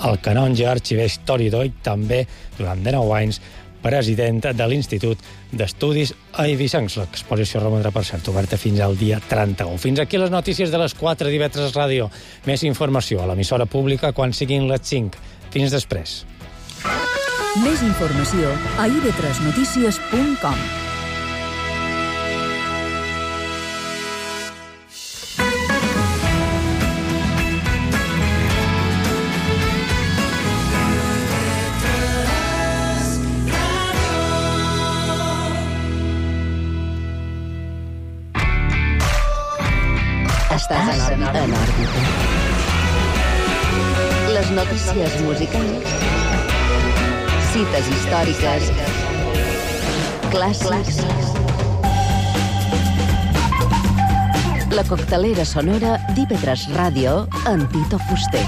el canonge arxivesc Toridor i també, durant 19 anys, president de l'Institut d'Estudis Eivissencs. L'exposició romandrà, per cert, oberta fins al dia 31. Fins aquí les notícies de les 4 d'IV3 Ràdio. Més informació a l'emissora pública quan siguin les 5. Fins després. Més informació a ib3notícies.com. Estàs en òrbita. Les notícies musicals, cites històriques, clàssics. La coctelera sonora d'IV3 Ràdio amb Tito Fuster.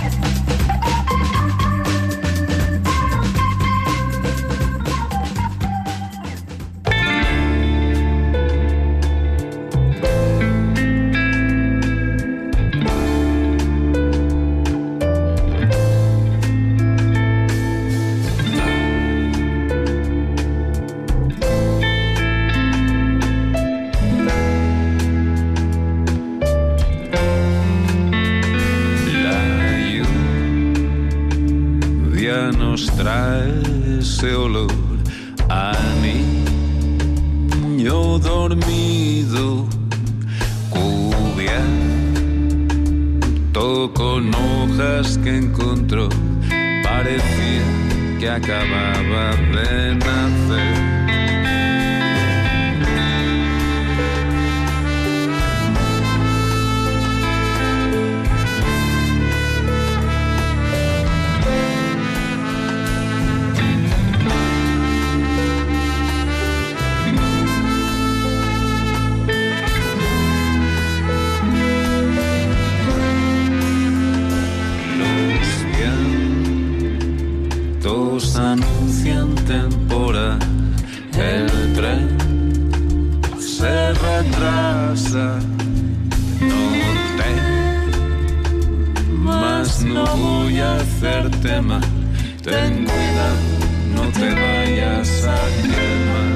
Nos trae ese olor a niño dormido, cubierto con hojas que encontró, parecía que acababa de nacer. Anuncian temporada, el tren se retrasa, no temas, no voy a hacerte mal, ten cuidado, no te vayas a quemar.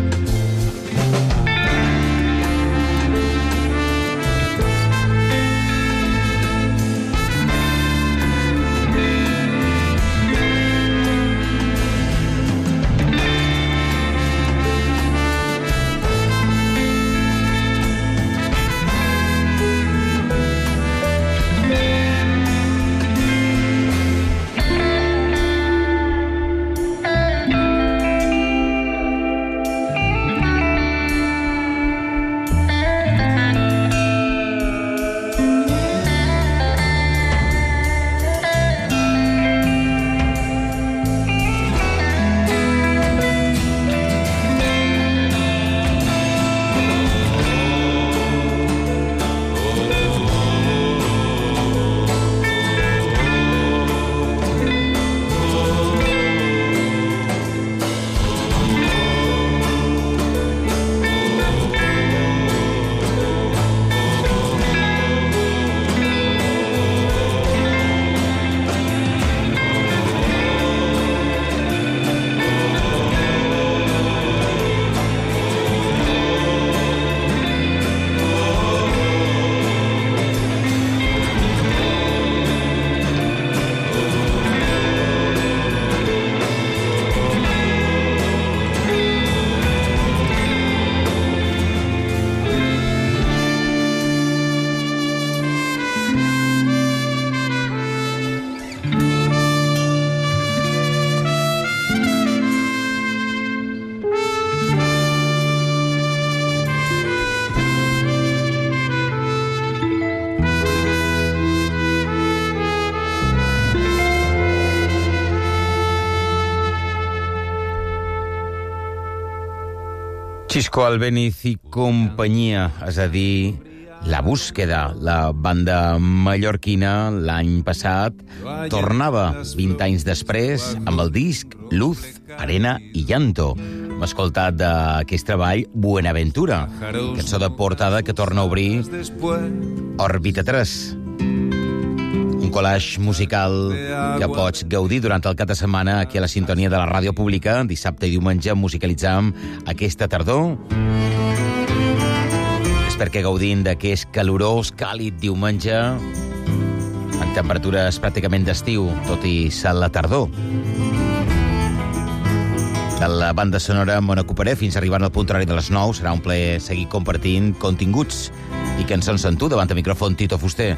Xisco Albéniz i companyia, és a dir, La Búsqueda, la banda mallorquina, l'any passat, tornava 20 anys després amb el disc Luz, Arena i Llanto. Hem escoltat d'aquest treball Buenaventura, cançó de portada que torna a obrir Òrbita 3. Un collage musical que pots gaudir durant el cap de setmana aquí a la sintonia de la ràdio pública. Dissabte i diumenge musicalitzam aquesta tardor. Espero que gaudin d'aquest calorós, càlid diumenge, amb temperatures pràcticament d'estiu, tot i ser la tardor. De la banda sonora m'on ocuparé fins arribant al punt horari de les 9. Serà un plaer seguir compartint continguts i cançons amb tu. Davant el micròfon, Tito Fuster.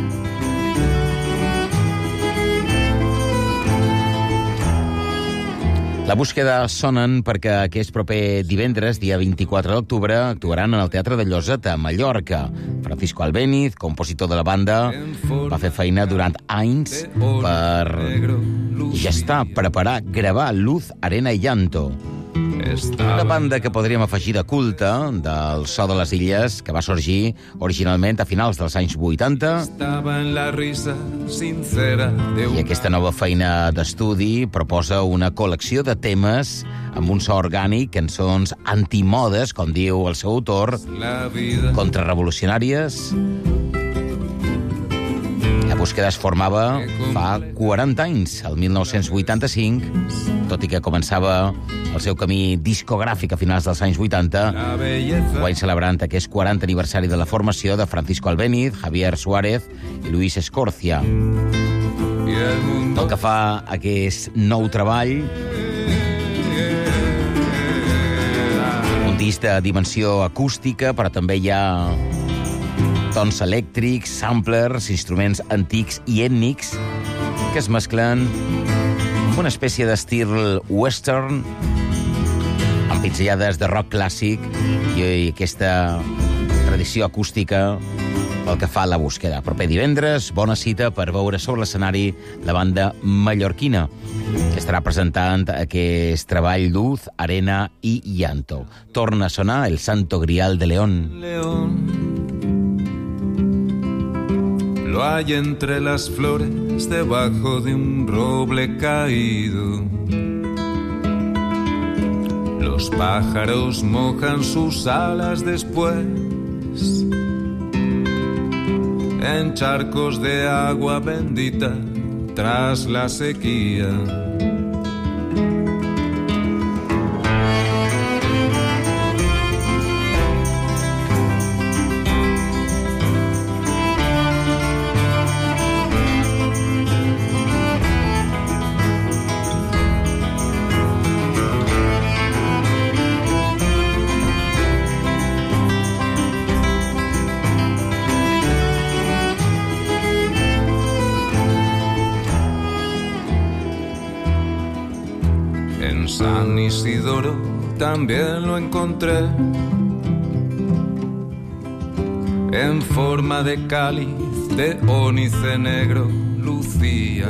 La búsqueda sonen perquè aquest proper divendres, dia 24 d'octubre, actuaran en el Teatre de Lloseta, a Mallorca. Francisco Albéniz, compositor de la banda, va fer feina durant anys per gestar, preparar, gravar Luz, Arena i Llanto. Una banda que podríem afegir de culte del so de les illes, que va sorgir originalment a finals dels anys 80. I aquesta nova feina d'estudi proposa una col·lecció de temes amb un so orgànic, cançons antimodes, com diu el seu autor, contrarrevolucionàries. La búsqueda es formava fa 40 anys, el 1985, tot i que començava el seu camí discogràfic a finals dels anys 80, guany celebrant aquest 40 aniversari de la formació de Francisco Albéniz, Javier Suárez i Luis Escorcia. Pel que fa a aquest nou treball, un disc de dimensió acústica, però també hi ha tons elèctrics, samplers, instruments antics i ètnics que es mesclen amb una espècie d'estil western amb pinzellades de rock clàssic i aquesta tradició acústica pel que fa a la búsqueda. Proper divendres, bona cita per veure sobre l'escenari la banda mallorquina, que estarà presentant aquest treball Luz, Arena i Llanto. Torna a sonar el Santo Grial de León. Lo hay entre las flores debajo de un roble caído. Los pájaros mojan sus alas después en charcos de agua bendita tras la sequía. San Isidoro también lo encontré en forma de cáliz de ónice negro lucía.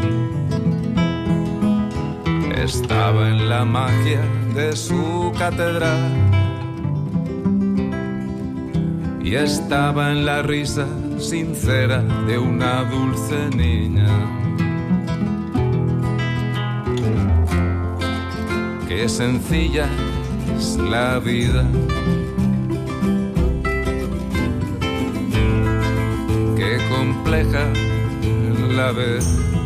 Estaba en la magia de su catedral y estaba en la risa sincera de una dulce niña. Qué sencilla es la vida, qué compleja la ves.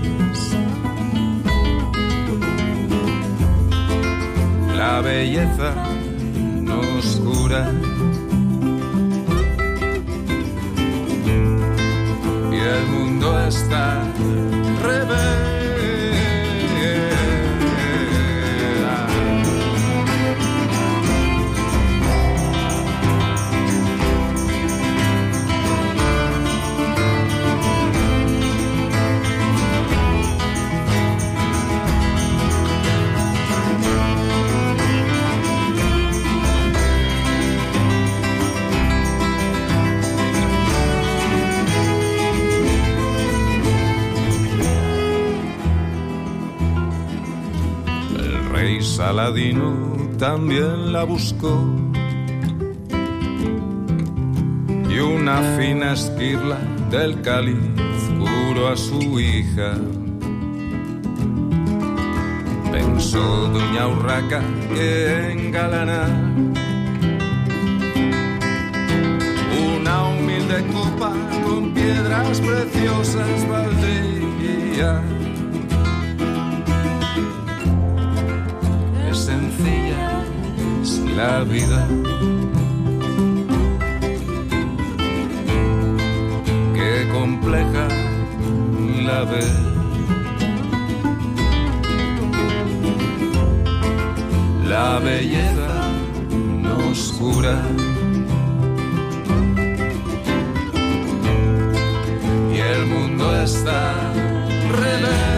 La belleza nos cura y el mundo está al revés. Saladino también la buscó y una fina esquirla del cáliz curó a su hija. Pensó doña Urraca que engalanar una humilde copa con piedras preciosas valdría. Es sencilla, es la vida. Qué compleja la ves. La belleza nos cura y el mundo está al revés.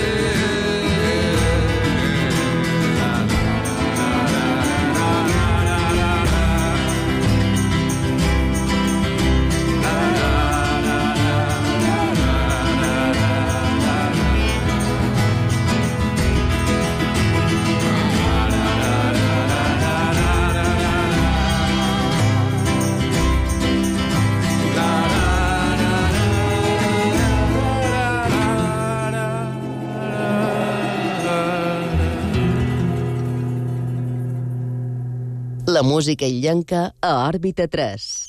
La música illenca a Òrbita 3.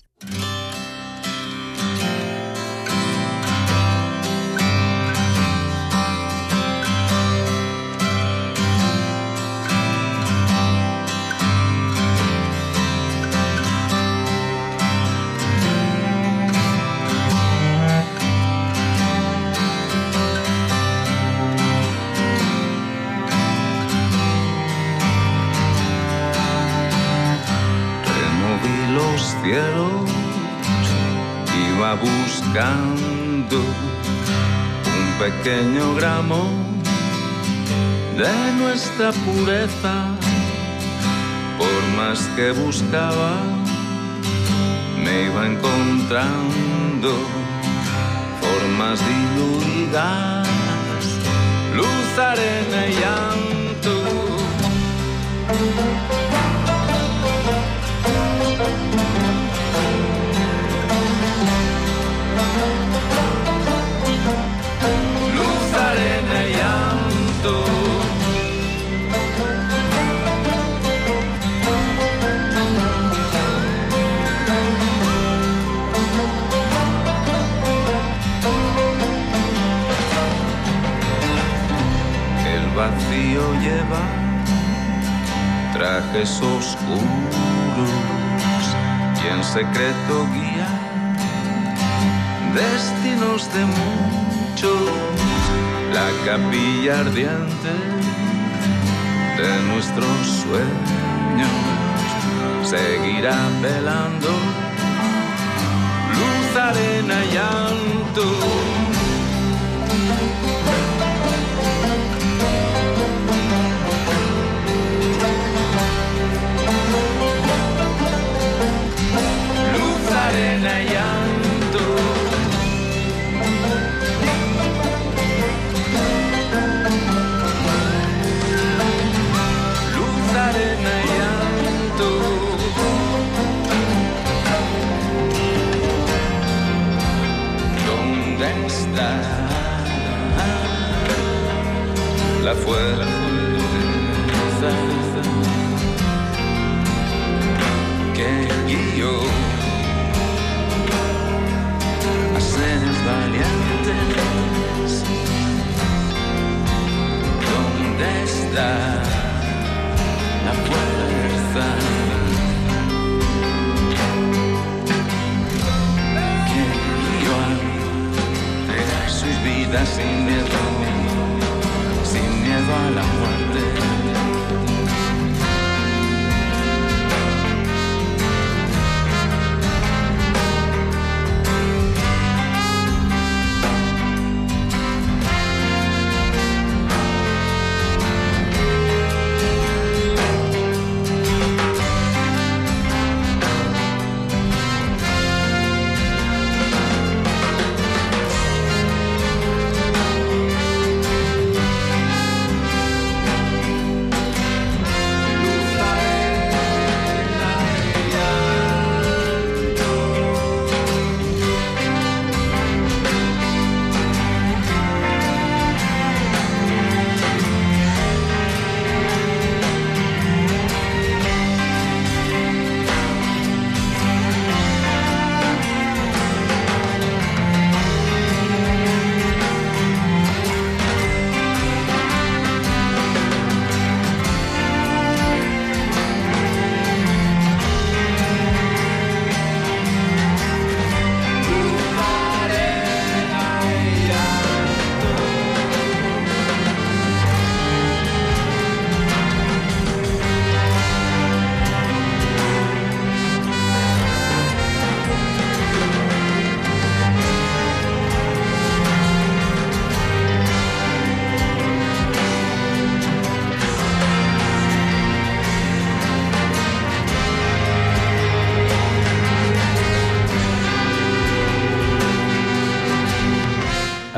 Cielos, iba buscando un pequeño gramo de nuestra pureza. Por más que buscaba, me iba encontrando formas diluidas, luz, arena y llanto. Luz, arena y llanto. El vacío lleva trajes oscuros y en secreto guía destinos de muchos. La capilla ardiente de nuestros sueños seguirá velando. Luz, arena y llanto. Luz, arena y llanto. Luz, arena y llanto. ¿Dónde está la fuerza que guió a seres valientes? ¿Dónde está la fuerza que guió a entregar sus vidas sin miedo a la muerte?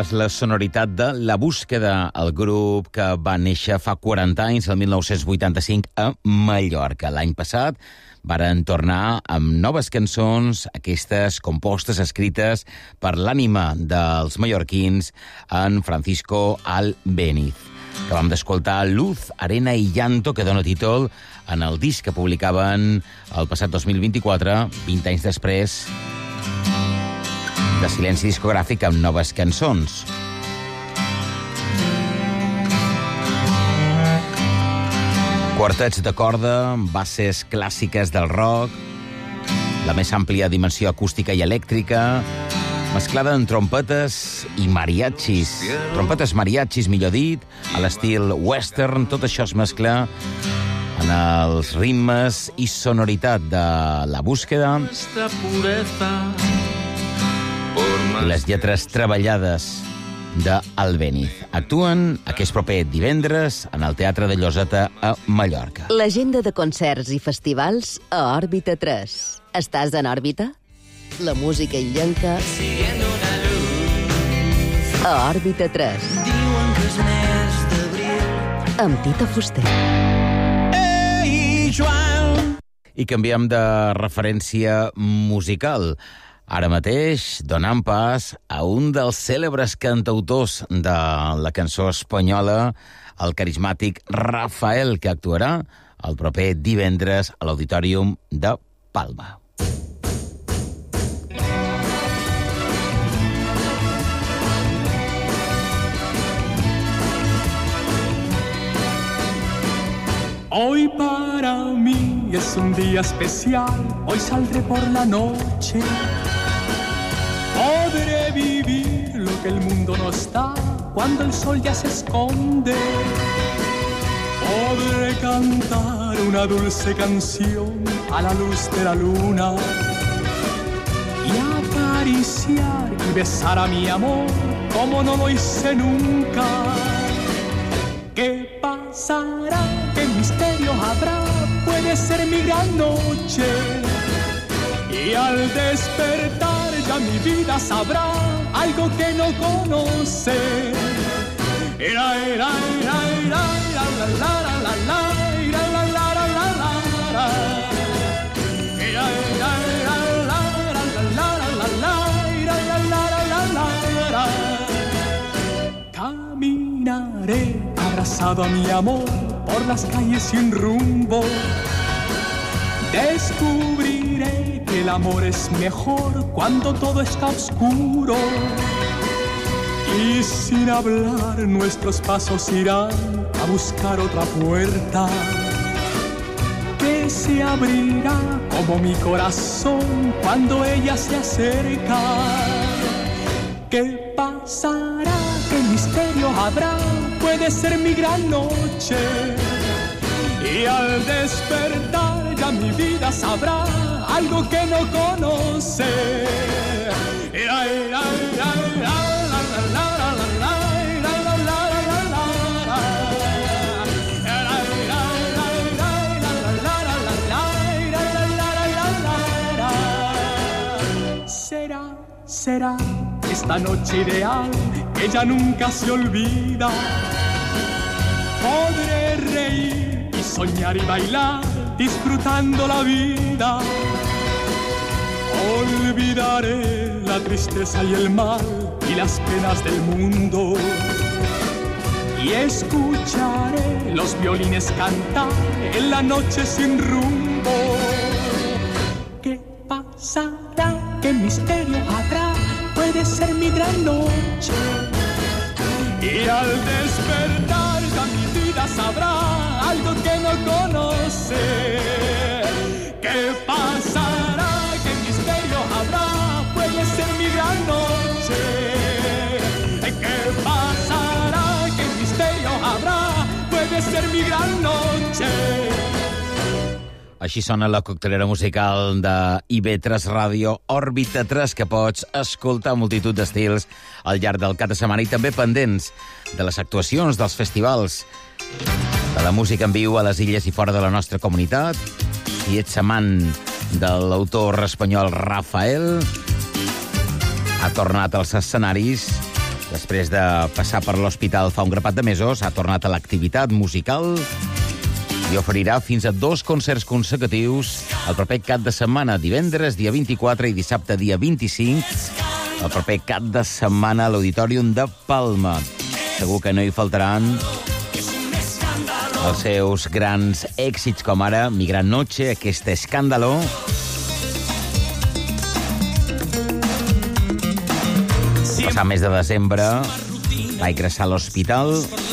és la sonoritat de La Búsqueda, el grup que va néixer fa 40 anys, el 1985, a Mallorca. L'any passat varen tornar amb noves cançons, aquestes compostes, escrites per l'ànima dels mallorquins, en Francisco Albéniz. Acabam d'escoltar Luz, Arena i Llanto, que dona títol en el disc que publicaven el passat 2024, 20 anys després, de silenci discogràfic amb noves cançons. Quartets de corda, bases clàssiques del rock, la més àmplia dimensió acústica i elèctrica, mesclada amb trompetes i mariachis. Trompetes mariachis, millor dit, a l'estil western. Tot això es mescla en els ritmes i sonoritat de La Búsqueda i les lletres treballades d'Albéniz. Actuen aquest proper divendres en el Teatre de Lloseta a Mallorca. L'agenda de concerts i festivals a Òrbita 3. Estàs en òrbita? La música illenca a Òrbita 3. Diuen que és mes d'abril. Amb Tita Fuster. Ei, Joan! I canviem de referència musical. Ara mateix donant pas a un dels cèlebres cantautors de la cançó espanyola, el carismàtic Rafael, que actuarà el proper divendres a l'Auditorium de Palma. Hoy para mí es un día especial, hoy saldré por la noche. Podré vivir lo que el mundo no está cuando el sol ya se esconde. Podré cantar una dulce canción a la luz de la luna y acariciar y besar a mi amor como no lo hice nunca. ¿Qué pasará? ¿Qué misterio habrá? Puede ser mi gran noche. Y al despertar ya mi vida sabrá algo que no conoce. Caminaré abrazado a mi amor por las calles sin rumbo. Descubriré que el amor es mejor cuando todo está oscuro. Y sin hablar nuestros pasos irán a buscar otra puerta que se abrirá como mi corazón cuando ella se acerca. ¿Qué pasará? ¿Qué misterio habrá? Puede ser mi gran noche. Y al despertar ya mi vida sabrá algo que no conoce. Será esta noche ideal que ya nunca se olvida. Podré reír y soñar y bailar, disfrutando la vida. Olvidaré la tristeza y el mal y las penas del mundo. Y escucharé los violines cantar en la noche sin rumbo. ¿Qué pasará? ¿Qué misterio habrá? Puede ser mi gran noche. Y al despertar ya mi vida sabrá algo que no conoce. ¿Qué pasará? ¿Qué misterio habrá? Puede ser mi gran noche. ¿Qué pasará? ¿Qué misterio habrá? Puede ser mi gran noche. Així sona la coctelera musical de IB3 Ràdio, Òrbita 3, que pots escoltar multitud d'estils al llarg del cap de setmana i també pendents de les actuacions, dels festivals, de la música en viu a les illes i fora de la nostra comunitat. Si ets amant de l'autor espanyol Rafael, ha tornat als escenaris Després de passar per l'hospital fa un grapat de mesos, ha tornat a l'activitat musical i oferirà fins a 2 concerts consecutius el proper cap de setmana, divendres, dia 24, i dissabte, dia 25, el proper cap de setmana a l'Auditorium de Palma. Segur que no hi faltaran els seus grans èxits, com ara Mi Gran Noche, aquest Escándalo. El passat mes de desembre va ingressar a l'hospital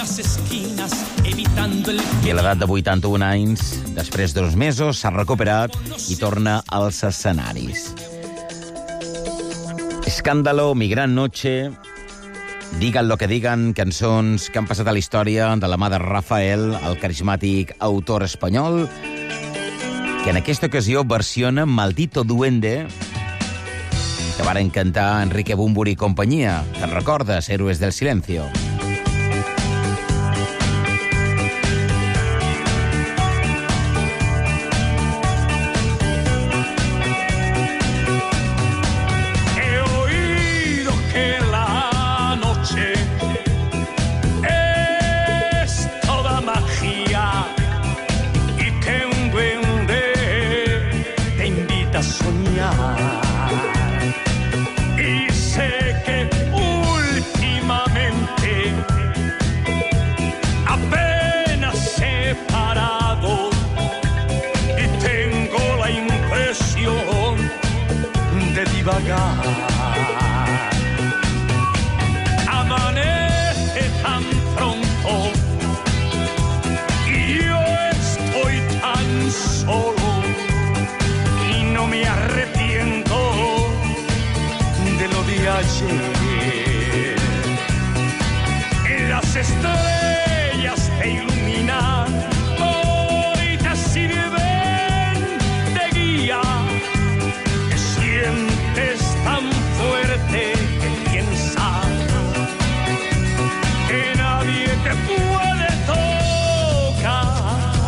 i a l'edat de 81 anys, després d'2 mesos, s'ha recuperat i torna als escenaris. Escándalo, Mi Gran Noche, Digan lo que digan, cançons que han passat a la història de la mà de Rafael, el carismàtic autor espanyol, que en aquesta ocasió versiona Maldito Duende, que varen cantar Enrique Bunbury i companyia. Te'n recordes, Héroes del Silencio? Amanece tan pronto y yo estoy tan solo y no me arrepiento de lo de ayer. Las estrellas te iluminan, hoy te sirven de guía. Sientes tan fuerte que piensas que nadie te puede tocar.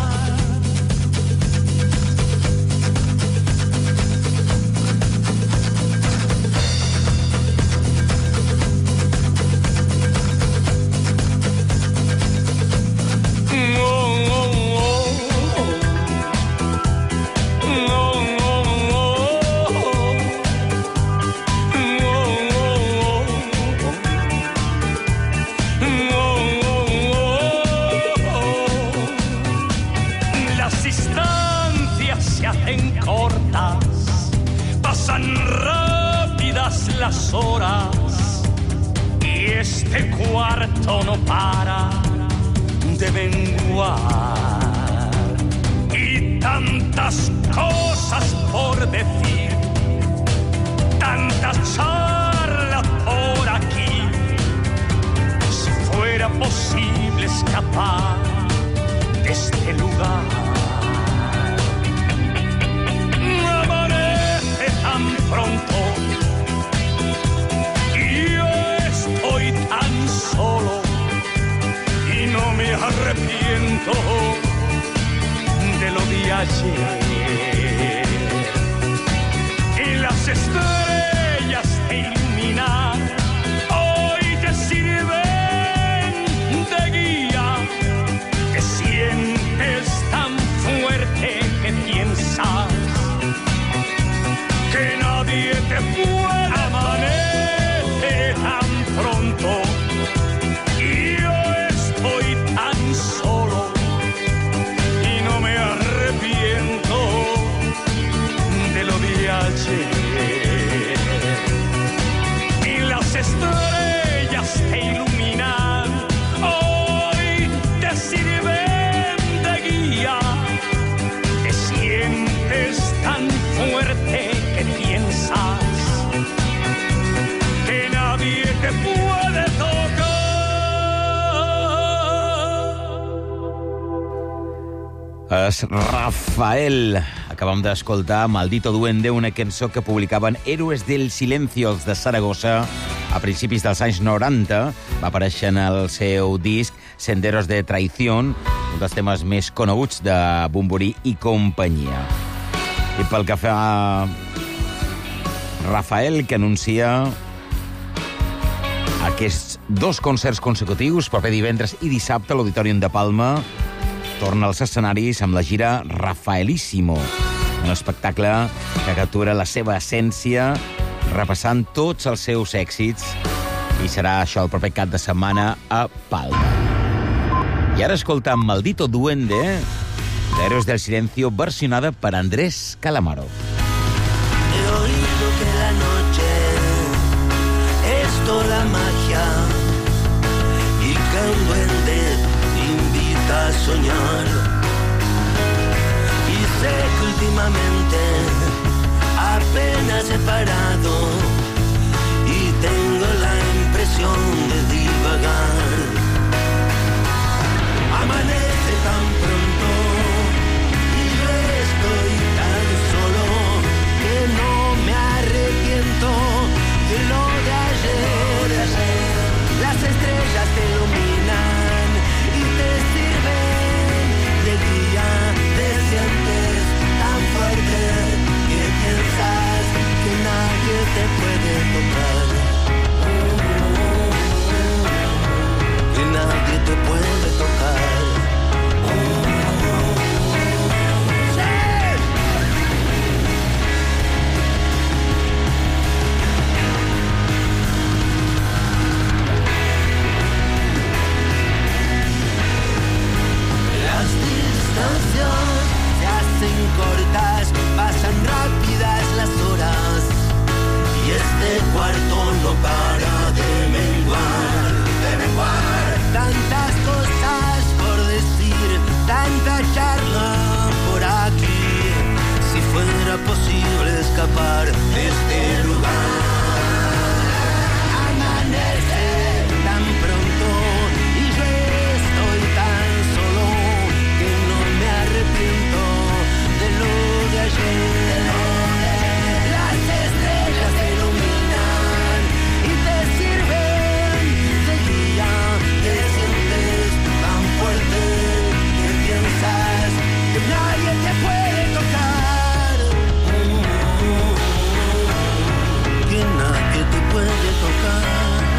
Las horas y este cuarto no para de menguar y tantas cosas por decir, tantas charlas por aquí. Si fuera posible escapar de este lugar, amanece tan pronto. Estoy tan solo y no me arrepiento de lo de ayer. Y las estrellas te iluminan, hoy te sirven de guía. Te sientes tan fuerte que piensas que nadie te puede amanecer tan pronto y yo estoy tan solo y no me arrepiento de lo de ayer. Y las estrellas te iluminan, hoy te sirven de guía. Te sientes tan fuerte que piensas que nadie te puede tocar. És Rafael. Acabam d'escoltar Maldito Duende, una cançó que publicaven Héroes del Silencio, els de Saragossa, a principis dels anys 90. Va aparèixer en el seu disc Senderos de Traición, un dels temes més coneguts de Bunbury i companyia. I pel que fa Rafael, que anuncia Aquests 2 concerts consecutius, proper divendres i dissabte, a l'Auditorium de Palma, torna als escenaris amb la gira Rafaelísimo, un espectacle que captura la seva essència, repassant tots els seus èxits, i serà això el proper cap de setmana a Palma. I ara escoltam Maldito Duende, de Héroes del Silencio, versionada per Andrés Calamaro. He oído que la noche es toda magia y que un duende invita a soñar. Y sé que últimamente apenas he parado y tengo la impresión de divagar. Amanece tan pronto y yo estoy tan solo que no me arrepiento de lo de ayer. Las estrellas te iluminan y te sirven de guía. Te sientes tan fuerte que piensas que nadie te puede tocar. Que nadie te puede tocar. Se hacen cortas, pasan rápidas las horas y este cuarto no para de menguar, tantas cosas por decir, tanta charla por aquí, si fuera posible escapar de este lugar. Amanece tan pronto y yo estoy tan solo que no me arrepiento de lo de ayer. Las estrellas te iluminan y te sirven de guía. Te sientes tan fuerte que piensas que nadie te puede tocar. Que nadie te puede tocar.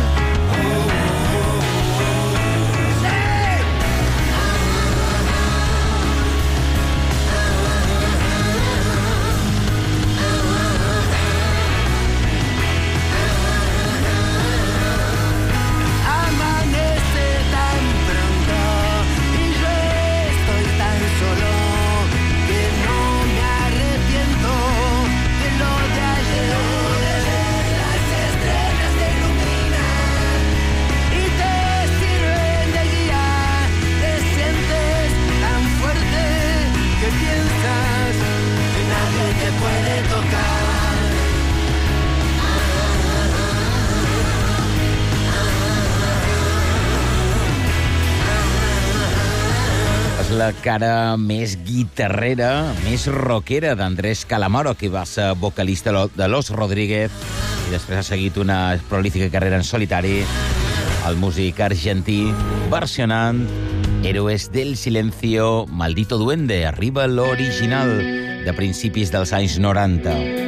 La cara més guitarrera, més rockera d'Andrés Calamaro, que va ser vocalista de Los Rodríguez i després ha seguit una prolífica carrera en solitari, el músic argentí versionant Héroes del Silencio, Maldito Duende. Arriba l'original de principis dels anys 90.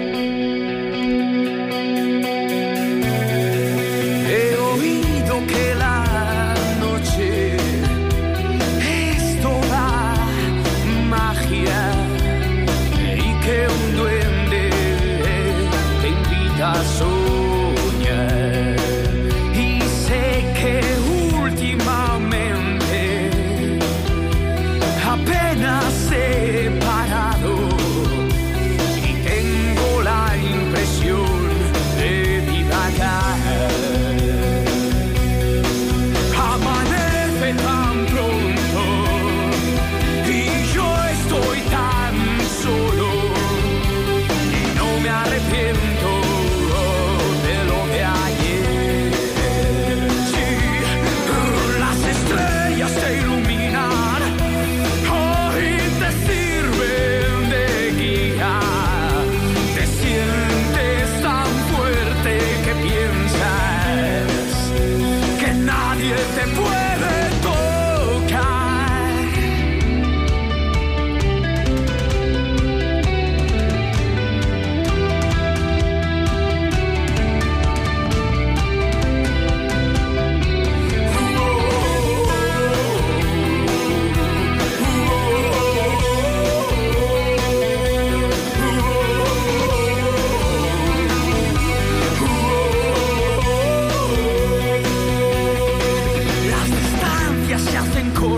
Las estrellas te iluminan, oh, y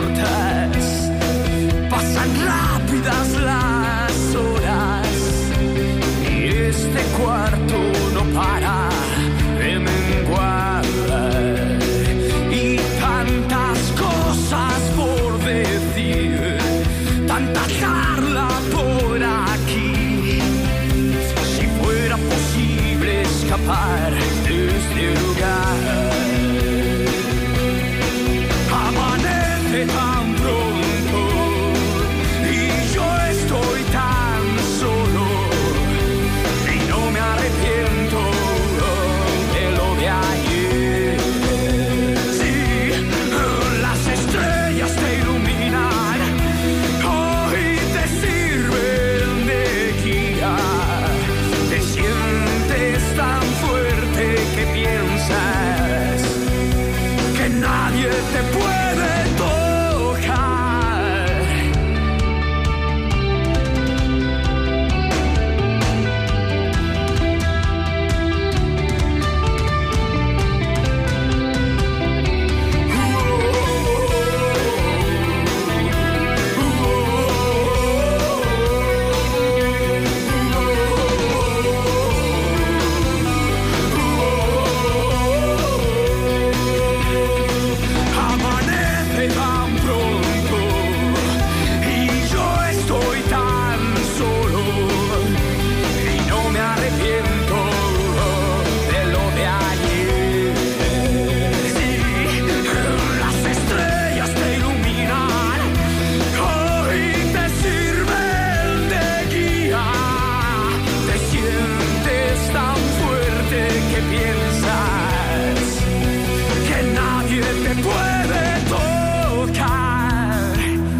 cortas, pasan rápidas las horas y este cuarto no para de menguar. Y tantas cosas por decir, tanta charla por aquí. Si fuera posible escapar de este lugar. Amanece tan pronto y yo estoy tan solo y no me arrepiento de lo de ayer. Sí, las estrellas te iluminan, hoy te sirven de guía. Te sientes tan fuerte que piensas que nadie te puede tocar. Amanece tan pronto y yo estoy tan solo y no me arrepiento de lo de ayer. Sí, las estrellas te iluminan, hoy te sirven de guía. Te sientes tan fuerte que piensas que nadie te puede tocar.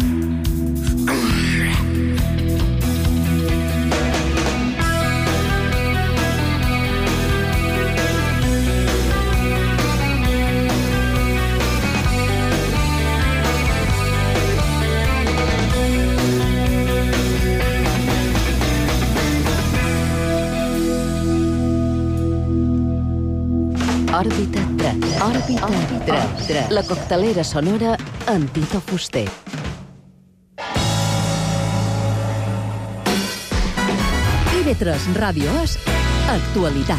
Òrbita 3. Òrbita 3. La coctelera sonora amb Tito Fuster. IB3 Ràdio és actualitat.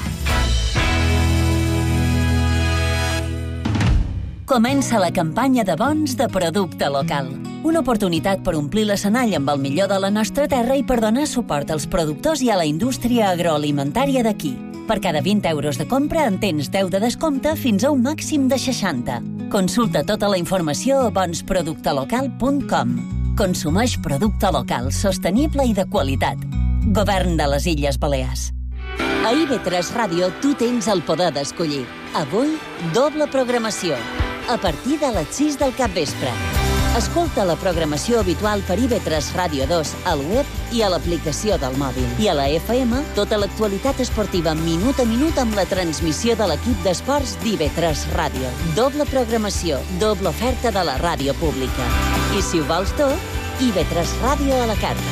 Comença la campanya de bons de producte local. Una oportunitat per omplir l'escenall amb el millor de la nostra terra i per donar suport als productors i a la indústria agroalimentària d'aquí. Per cada 20 euros de compra en tens 10 de descompte fins a un màxim de 60. Consulta tota la informació a bonsproductelocal.com. Consumeix producte local, sostenible i de qualitat. Govern de les Illes Balears. A IB3 Ràdio tu tens el poder d'escollir. Avui, doble programació. A partir de les 6 del capvespre. Escolta la programació habitual per IB3 Ràdio 2 al web i a l'aplicació del mòbil. I a la FM, tota l'actualitat esportiva minut a minut amb la transmissió de l'equip d'esports d'IB3 Ràdio. Doble programació, doble oferta de la ràdio pública. I si ho vols tot, IB3 Ràdio a la carta.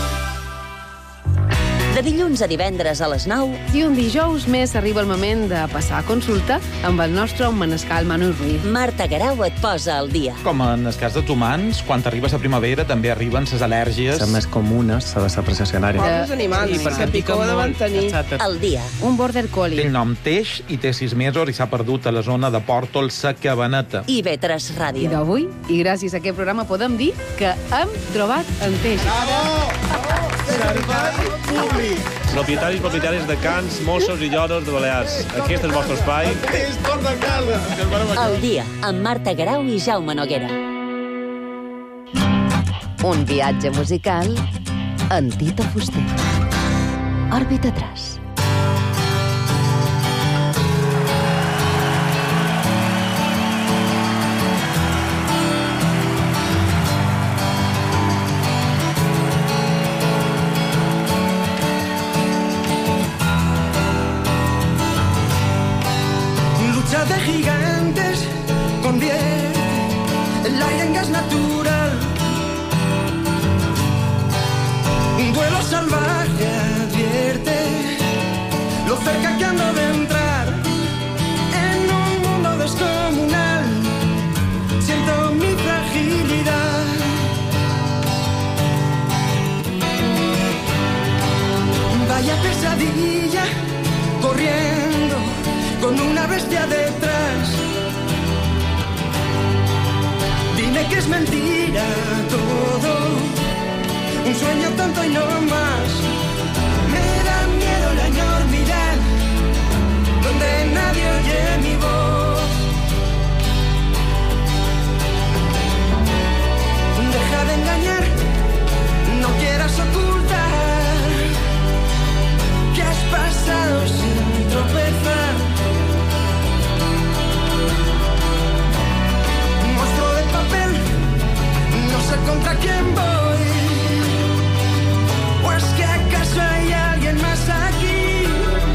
De dilluns a divendres a les 9. I un dijous més arriba el moment de passar a consulta amb el nostre manescal Manu Ruiz. Marta Garau et posa al dia. Com en el cas dels humans, quan arribes a primavera també arriben les al·lèrgies. Les més comunes, la desapreciació anària. Els animals, perquè pica ho de mantenir. Al dia. Un border collie. Té el nom Teix i té 6 mesos i s'ha perdut a la zona de Pòrtol, sa Cabaneta. IB3 Ràdio. I d'avui, i gràcies a aquest programa, podem dir que hem trobat en Teix. Bravo! Servei públic! Propietaris i propietàries de cans, mossos i lloros de Balears. Aquest és el vostre espai. És torna a casa! Al dia, amb Marta Garau i Jaume Noguera. Un viatge musical en Tito Fuster. Òrbita 3. De gigantes convierte el aire en gas natural. Un duelo salvaje advierte lo cerca que ando de entrar en un mundo descomunal. Siento mi fragilidad. que es mentira todo, un sueño tonto y no más. Me da miedo la enormidad, donde nadie oye mi voz. Deja de engañar, no quieras ocultar que has pasado sin tropezar. Monstruo de papel, no sé contra quién voy. ¿O es que acaso hay alguien más aquí?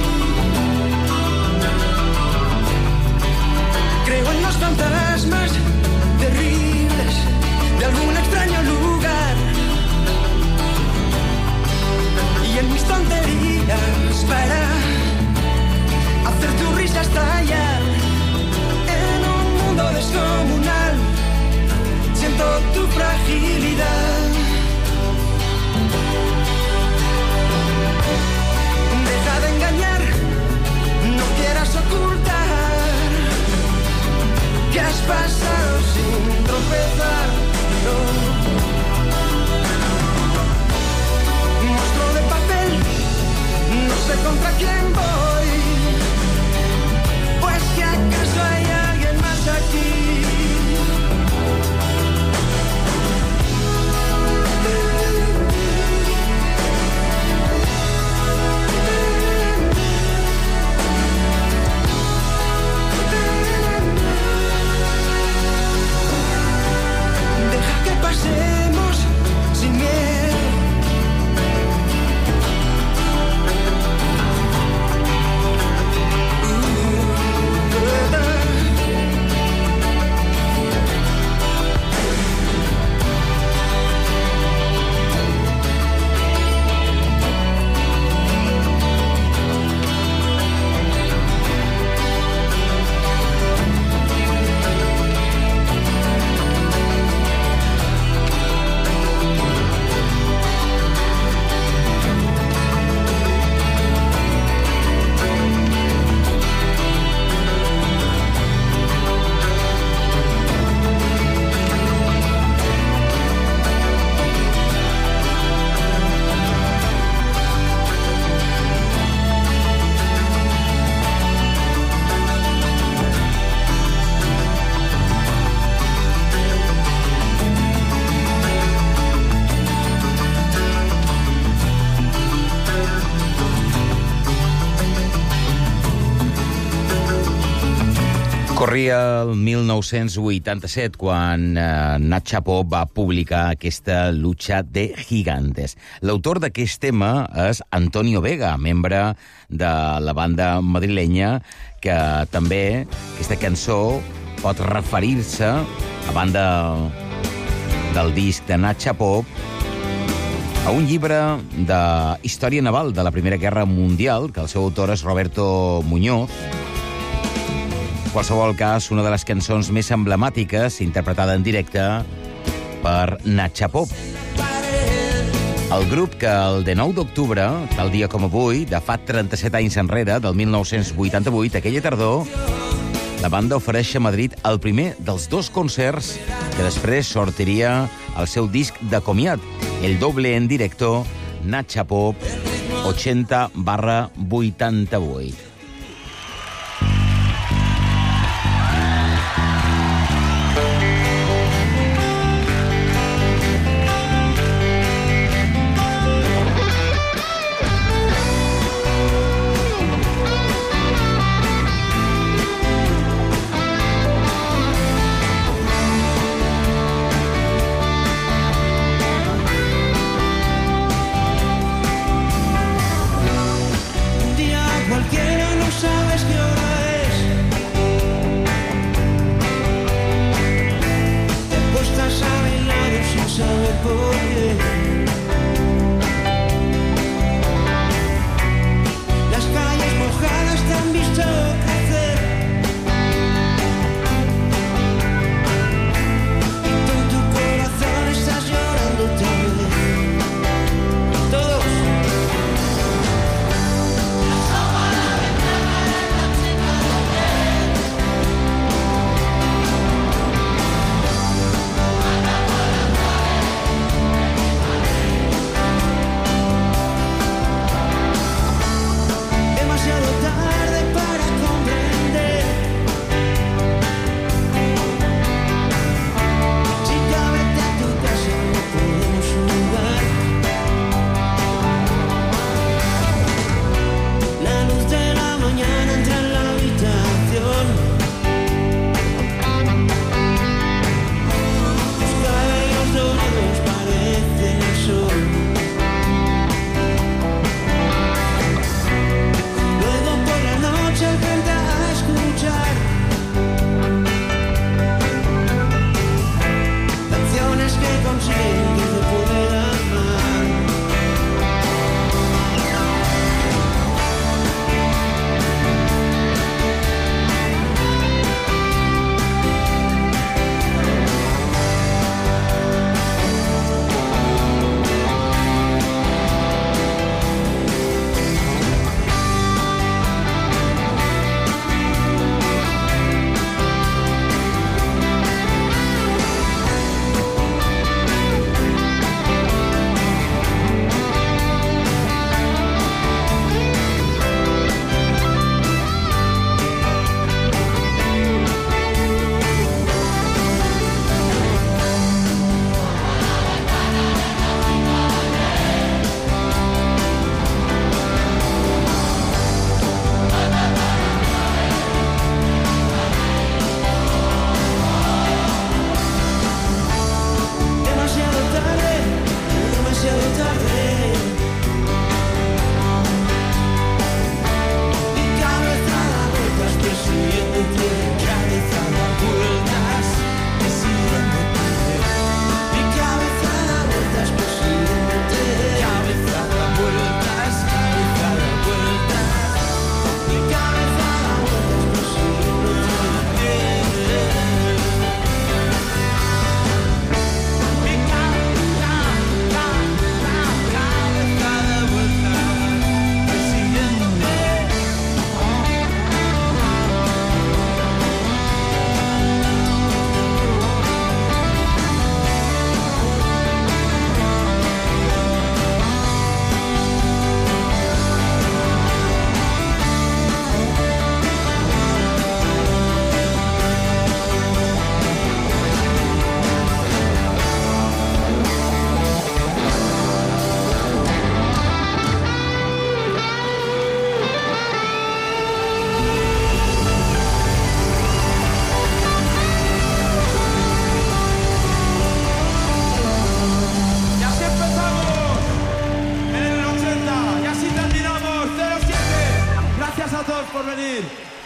Creo en los fantasmas terribles de algún extraño lugar, y en mis tonterías para hacer tu risa estallar. En un mundo descomunal siento tu fragilidad. Deja de engañar, no quieras ocultar que has pasado sin tropezar. No. Monstruo de papel, no sé contra quién voy. Pues que acaso hay alguien más aquí. Deja que pasemos sin miedo. Corria el 1987 quan Nat Chapó va publicar aquesta Lucha de Gigantes. L'autor d'aquest tema és Antonio Vega, membre de la banda madrilenya, que també aquesta cançó pot referir-se, a banda del disc de Nat Chapó, a un llibre de història naval de la Primera Guerra Mundial, que el seu autor és Roberto Muñoz. En qualsevol cas, una de les cançons més emblemàtiques, interpretada en directe per Nat Chapó. El grup que el 19 d'octubre, tal dia com avui, de fa 37 anys enrere, del 1988, aquella tardor, la banda ofereix a Madrid el primer dels dos concerts que després sortiria el seu disc de comiat, el doble en directo Nat Chapó 80/88.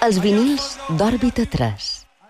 Els vinils d'Òrbita 3.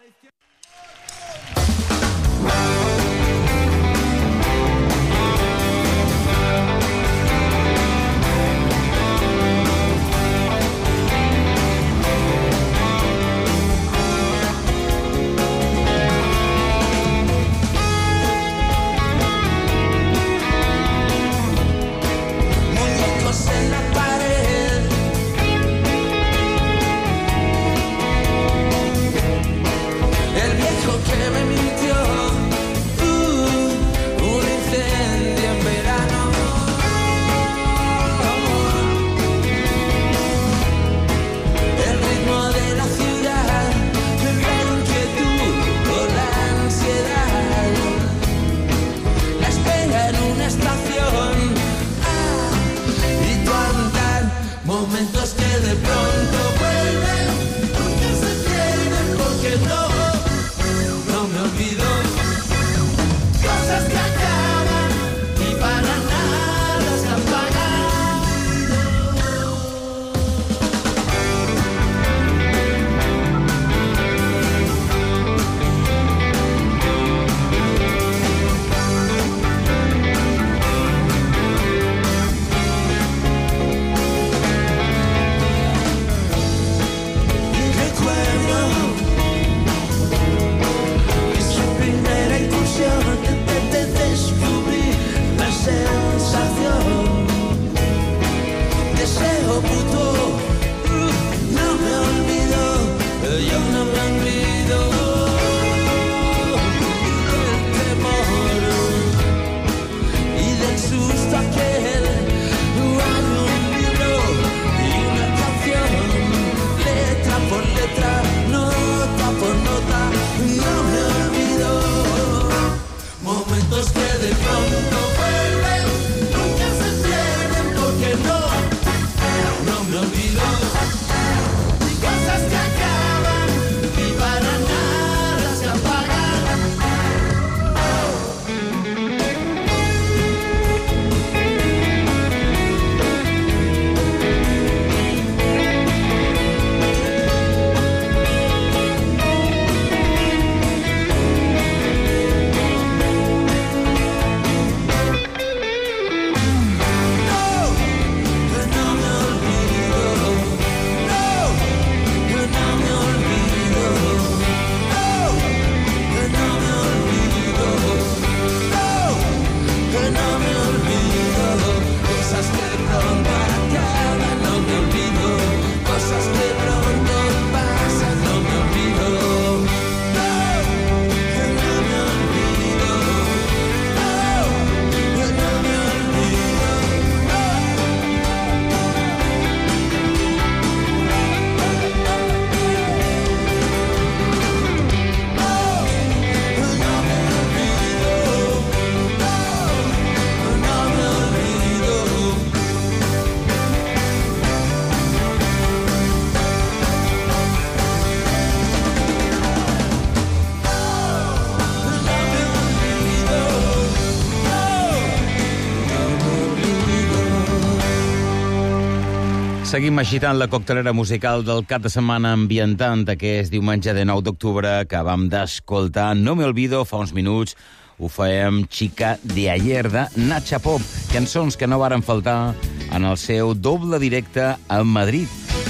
Seguim agitant la coctelera musical del cap de setmana ambientant aquest diumenge de 9 d'octubre que vam d'escoltar No me olvido fa uns minuts. Ho fèiem Chica de ayer de Nacha Pop, cançons que no varen faltar en el seu doble directe a Madrid.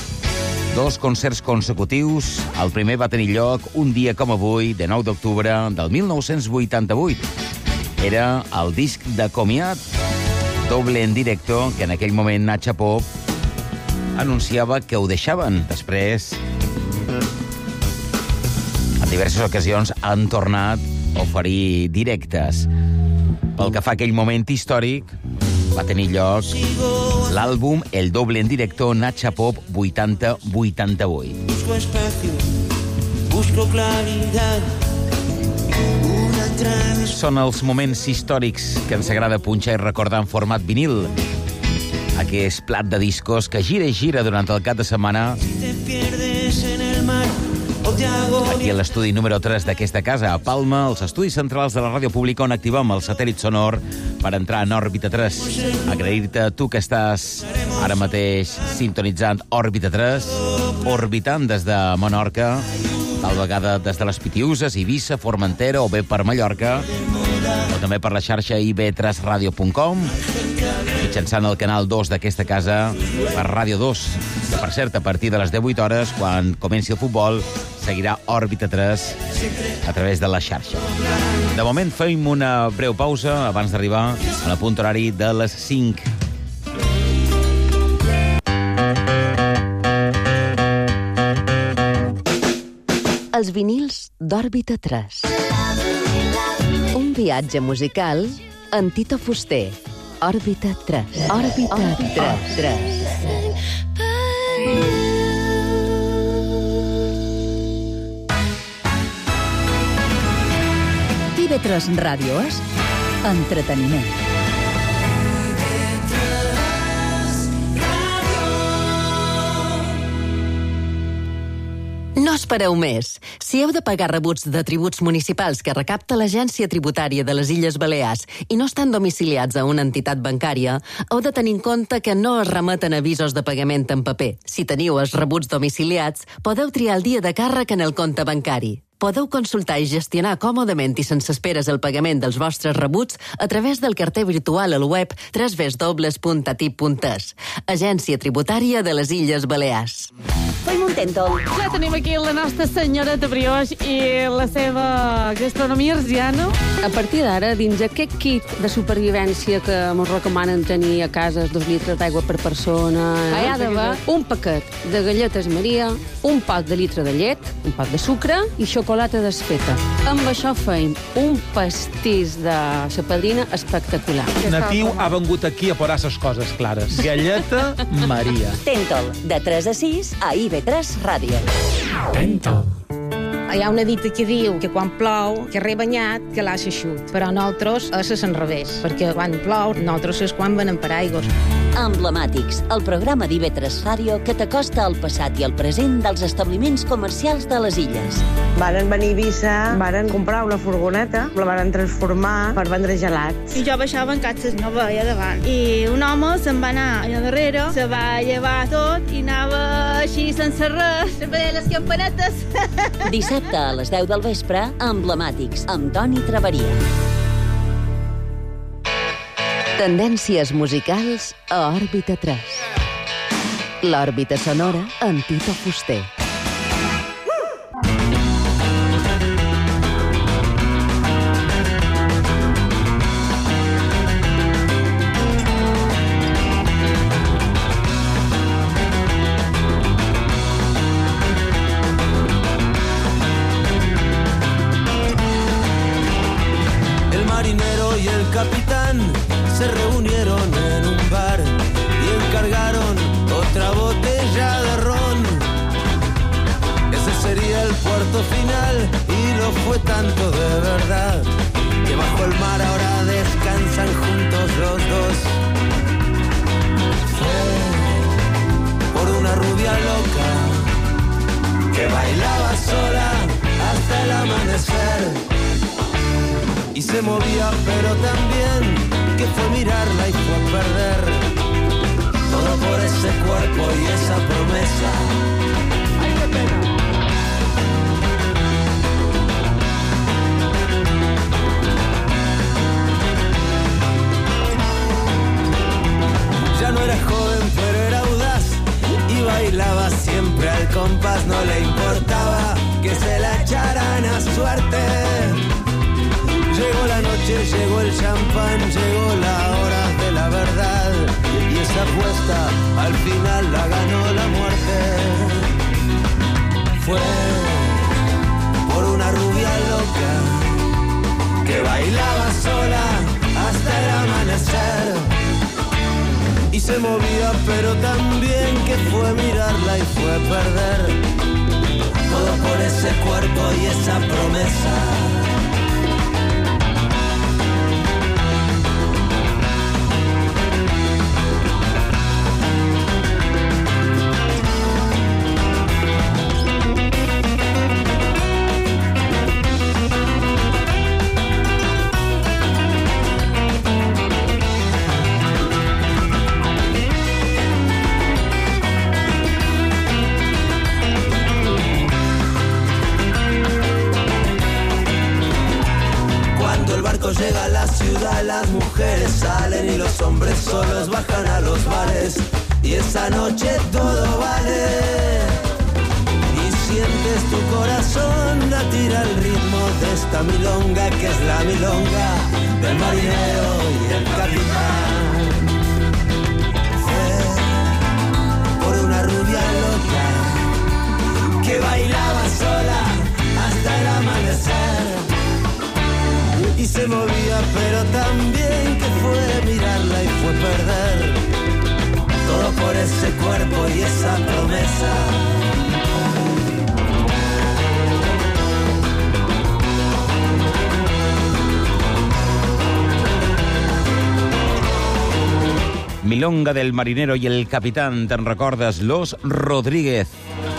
2 concerts consecutius. El primer va tenir lloc un dia com avui, de 9 d'octubre del 1988. Era el disc de comiat, doble en directo, que en aquell moment Nacha Pop anunciava que ho deixaven. Després, en diverses ocasions, han tornat a oferir directes. Pel que fa a aquell moment històric, va tenir lloc l'àlbum El doble en directo Nacha Pop 80-88. Busco espacio, busco claridad. Són els moments històrics que ens agrada punxar i recordar en format vinil. Aquest plat de discos que gira i gira durant el cap de setmana aquí a l'estudi número 3 d'aquesta casa, a Palma, als estudis centrals de la ràdio pública, on activem el satèl·lit sonor per entrar en òrbita 3. Agrair-te a tu que estàs Ara mateix sintonitzant Òrbita 3, orbitant des de Menorca, tal vegada des de les Pitiuses, Eivissa, Formentera o bé per Mallorca, o també per la xarxa ib3radio.com, mitjançant el canal 2 d'aquesta casa per Ràdio 2, que per cert, a partir de les 18 hores, quan comenci el futbol, seguirà Òrbita 3 a través de la xarxa. De moment fem una breu pausa abans d'arribar a la punt horari de les 5. Els vinils d'Òrbita 3. Un viatge musical en Tito Fuster. Òrbita 3. Òrbita 3. TV3 Ràdio és entreteniment. No espereu més. Si heu de pagar rebuts de tributs municipals que recapta l'Agència Tributària de les Illes Balears i no estan domiciliats a una entitat bancària, heu de tenir en compte que no es remeten avisos de pagament en paper. Si teniu els rebuts domiciliats, podeu triar el dia de càrrec en el compte bancari. Podeu consultar i gestionar còmodament i sense esperes el pagament dels vostres rebuts a través del carter virtual al web www.atip.es. Agència Tributària de les Illes Balears. Fem un tèntol. Ja tenim aquí la nostra senyoreta Brioix i la seva gastronomia arsiana. A partir d'ara, dins aquest kit de supervivència que ens recomanen tenir a casa 2 litres d'aigua per persona, hi ha d'haver un paquet de galletes Maria, un pot de litre de llet, un pot de sucre i xocolata desfeta. Amb això feim un pastís de la padrina espectacular. Natiu ha vengut aquí a posar les coses clares. Galleta Maria. Tèntol, de 3 a 6 a IB3 Ràdio. Tèntol. Hi ha una dita que diu que quan plou, que rebanyat, que l'assa xut. Però nosaltres és l'enrevés, perquè quan plou, nosaltres és quan venem per aigües. Emblemàtics, el programa d'IB3 Ràdio que t'acosta al passat i al present dels establiments comercials de les illes. Varen venir a Eivissa, varen comprar una furgoneta, la varen transformar per vendre gelats. I jo baixava en catxes, no veia davant. I un home se'n va anar allà darrere, se va llevar tot i anava així sense res, sempre deia les campanetes. Dissabte a les 10 del vespre, Emblemàtics, amb Toni Traveria. Tendències musicals a Òrbita 3. L'òrbita sonora en Tito Fuster. El marinero y el capitán se reunieron en un bar y encargaron otra botella de ron. Ese sería el puerto final y lo fue tanto de verdad que bajo el mar ahora descansan juntos los dos. Fue por una rubia loca que bailaba sola hasta el amanecer y se movía pero también que fue mirarla y fue a perder todo por ese cuerpo y esa promesa. ¡Ay, qué pena! Ya no era joven pero era audaz y bailaba siempre al compás, no le importaba que se la echaran a suerte. Llegó la noche, llegó el champán, llegó la hora de la verdad y esa apuesta al final la ganó la muerte. Fue por una rubia loca que bailaba sola hasta el amanecer y se movía pero también que fue mirarla y fue a perder todo por ese cuerpo y esa promesa. ciudad las mujeres salen y los hombres solos bajan a los bares. Y esa noche todo vale. Y sientes tu corazón latir al ritmo de esta milonga, que es la milonga del marinero y el capitán. Fue por una rubia loca que bailaba sola hasta el amanecer. Y se movía, pero también que fue mirarla y fue perder. Todo por ese cuerpo y esa promesa. Milonga del marinero y el capitán, te'n recordes? Los Rodríguez.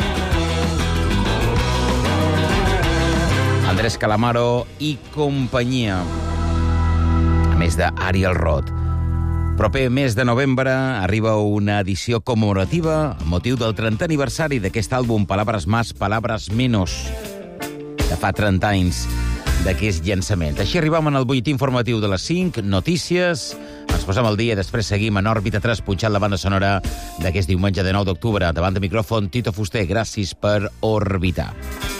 Andrés Calamaro i companyia. A més d'Ariel Roth. Proper mes de novembre arriba una edició commemorativa amb motiu del 30è aniversari d'aquest àlbum Palabras Más, Palabras Menos, de fa 30 anys d'aquest llançament. Així arribam en el butlletí informatiu de les 5, notícies, ens posem al dia i després seguim en Òrbita 3 punxant la banda sonora d'aquest diumenge de 9 d'octubre. Davant de micròfon, Tito Fuster, gràcies per orbitar.